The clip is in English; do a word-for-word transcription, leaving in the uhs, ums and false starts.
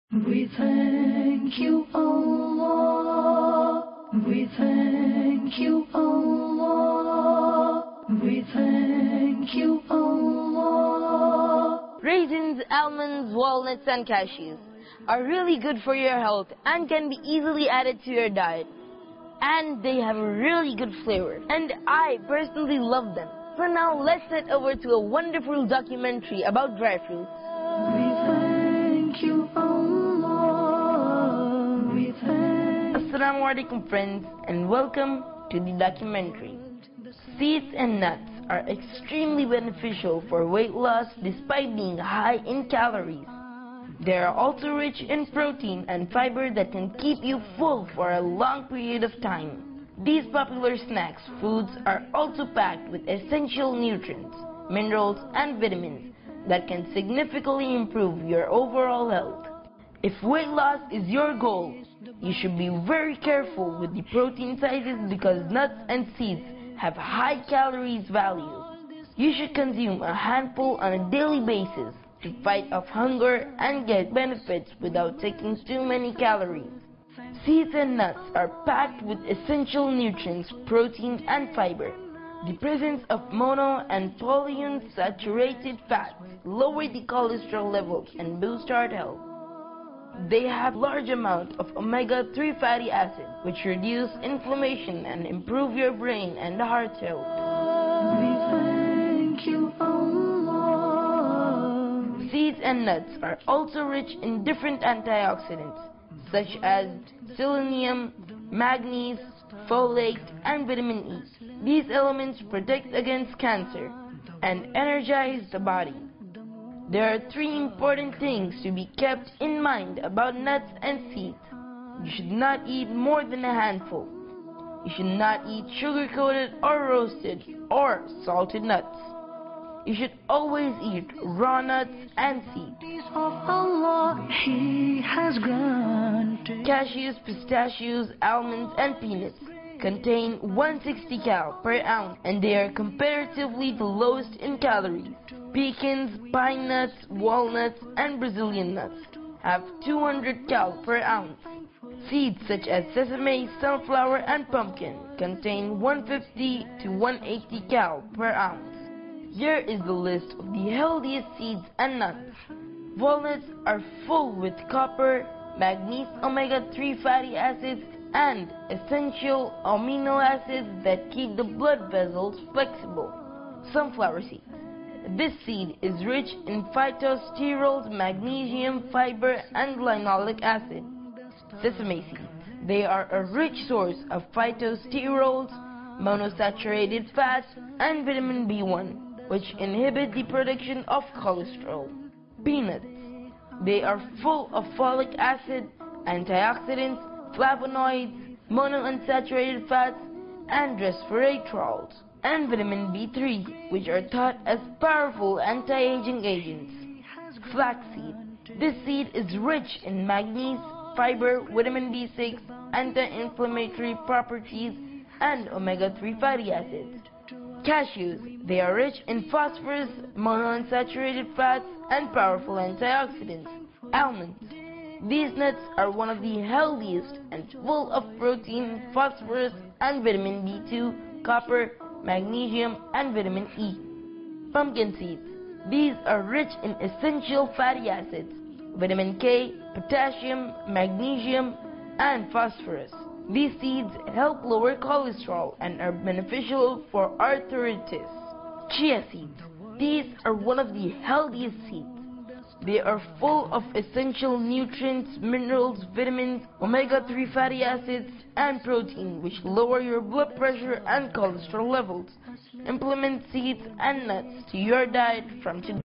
We thank you, Allah. We thank you, Allah. We thank you, Allah. Raisins, almonds, walnuts, and cashews are really good for your health and can be easily added to your diet. And they have a really good flavor. And I personally love them. For now, let's head over to a wonderful documentary about dry fruits. We thank you, Allah. We thank Assalamu alaikum friends, and welcome to the documentary. Seeds and nuts are extremely beneficial for weight loss despite being high in calories. They are also rich in protein and fiber that can keep you full for a long period of time. These popular snacks foods are also packed with essential nutrients, minerals, and vitamins that can significantly improve your overall health. If weight loss is your goal, you should be very careful with the protein sizes because nuts and seeds have high calories value. You should consume a handful on a daily basis to fight off hunger and get benefits without taking too many calories. Seeds and nuts are packed with essential nutrients, protein, and fiber. The presence of mono and polyunsaturated fats lower the cholesterol levels and boost heart health. They have large amount of omega three fatty acids, which reduce inflammation and improve your brain and heart health. We thank you, Allah. Seeds and nuts are also rich in different antioxidants, such as selenium, manganese, folate, and vitamin E. These elements protect against cancer and energize the body. There are three important things to be kept in mind about nuts and seeds. You should not eat more than a handful. You should not eat sugar-coated or roasted or salted nuts. You should always eat raw nuts and seeds. Of Allah, He has granted. Cashews, pistachios, almonds, and peanuts contain one hundred sixty cal per ounce, and they are comparatively the lowest in calories. Pecans, pine nuts, walnuts, and Brazilian nuts have two hundred cal per ounce. Seeds such as sesame, sunflower, and pumpkin contain one hundred fifty to one hundred eighty cal per ounce. Here is the list of the healthiest seeds and nuts. Walnuts are full with copper, manganese, omega three fatty acids, and essential amino acids that keep the blood vessels flexible. Sunflower seeds. This seed is rich in phytosterols, magnesium, fiber, and linoleic acid. Sesame seeds. They are a rich source of phytosterols, monosaturated fats, and vitamin B one, which inhibit the production of cholesterol. Peanuts. They are full of folic acid, antioxidants, flavonoids, monounsaturated fats, and resveratrols, and vitamin B three, which are thought as powerful anti-aging agents. Flaxseed. This seed is rich in manganese, fiber, vitamin B six, anti-inflammatory properties, and omega three fatty acids. Cashews. They are rich in phosphorus, monounsaturated fats, and powerful antioxidants. Almonds. These nuts are one of the healthiest and full of protein, phosphorus, and vitamin B two, copper, magnesium, and vitamin E. Pumpkin seeds. These are rich in essential fatty acids, vitamin K, potassium, magnesium, and phosphorus. These seeds help lower cholesterol and are beneficial for arthritis. Chia seeds. These are one of the healthiest seeds. They are full of essential nutrients, minerals, vitamins, omega three fatty acids, and protein, which lower your blood pressure and cholesterol levels. Implement seeds and nuts to your diet from today.